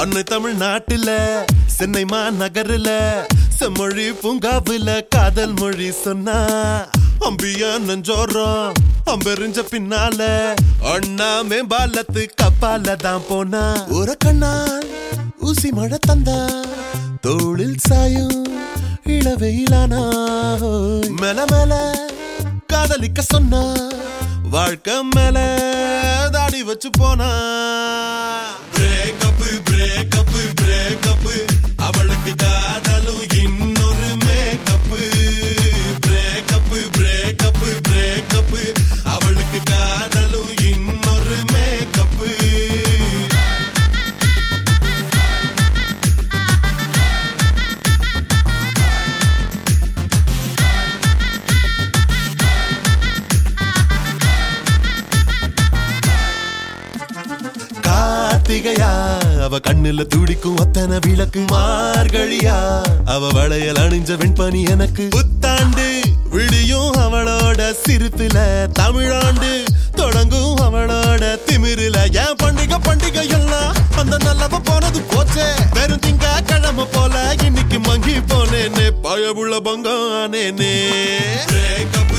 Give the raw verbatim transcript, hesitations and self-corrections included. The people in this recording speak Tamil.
அன்னை தமிழ்நாட்டுல சென்னை மாநகர்ல செம்மொழி பூங்காவுல காதல் மொழி சொன்னா அம்பியா நெஞ்சோரம் அம்பெறிஞ்ச பின்னால அண்ணா மேம்பாலத்து கப்பால தான் போனா ஒரு கண்ணால் ஊசி மழை தந்தா தோளில் சாயும் இளவெயிலானா மேல மேல காதலிக்க சொன்னா வாழ்க்கை மேல தாடி வச்சு போனா பிரேக்கப் பிரேக்கப் பிரேக்கப் அவளுக்கு காதலும் இன்னொரு மேக்கப் பிரேக்கப் பிரேக்கப் பிரேக்கப் அவளுக்கு காதலும் இன்னொரு மேக்கப் கார்த்திகையா அவ கண்ணுல துடிக்கும் அத்தனை விளக்கு மார்கழியா அவ வளையல் அணிஞ்ச வெண்பனி எனக்கு புத்தாண்டு விடியும் அவளோட சிரிப்புல தமிழாண்டு தொடங்கும் அவளோட திமிரில ஏன் பண்டிகை பண்டிகை எல்லாம் அந்த நல்லவ போனது போச்சே வெறும் திங்க கிழமை போல இன்னைக்கு மங்கி போனேனே பயவுள்ள பங்கம் ஆனேனே பிரேக்கப்